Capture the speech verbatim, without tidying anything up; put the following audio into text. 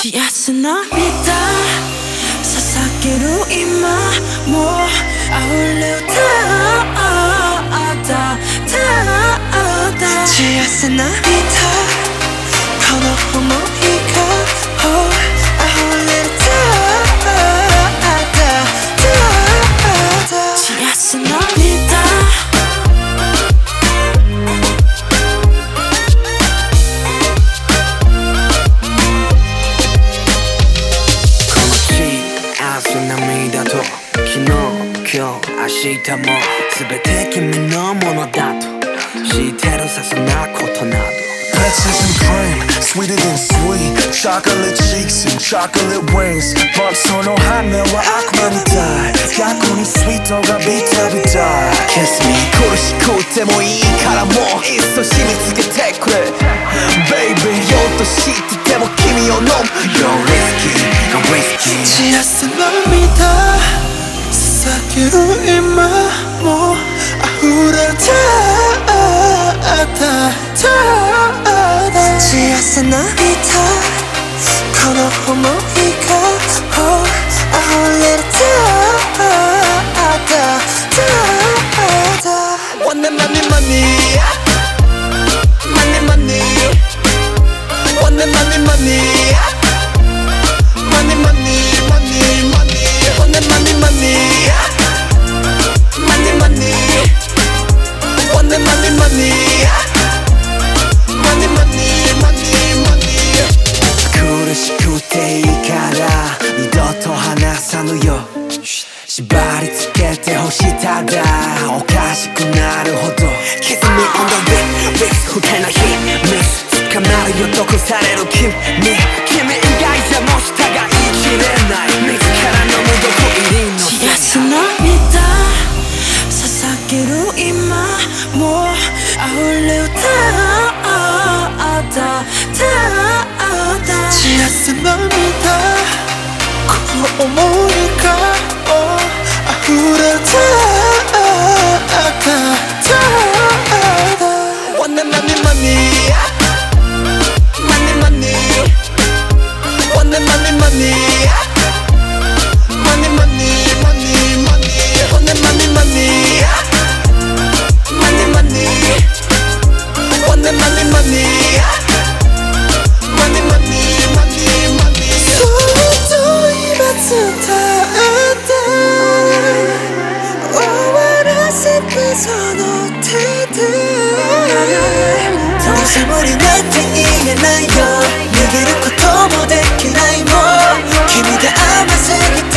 幸せ涙捧げる今もう溢れ歌だ幸せ涙この想いが溢れる幸せ涙涙と昨日、今日、明日も全て君のものだと知ってるさそんなことなど Peaches and cream, sweeter than sweet Chocolate cheeks and chocolate wings But その羽は悪魔みたい逆にスイートがビタビタ Kiss me 苦しくてもいいからもういっそ染みつけてくれ Baby 酔うと知ってても君を飲む You're risky, I'm risky 幸せ涙捧げる今もう溢れた幸せ涙この想いが溢れるMoney money money Money money Money money money Money money money money Money money money Money money Money money money Money money money money 苦しくていいから二度と離さぬよ縛り付けてほしただおかしくなるほど Kiss me on the wrist 不快な秘密捕まるよ毒される君君以外じゃもう下が言い切れない自らの無毒入りの幸せ涙捧げる今もう溢れ歌だ幸せ涙この想いが溢れた Money money money Money money Money money money Money money money money Money money money Money money Money money money Money money money money そっと今伝えて終わらせてその手でどうせ無理なんて言えないよ逃げることもできないもん君が甘すぎて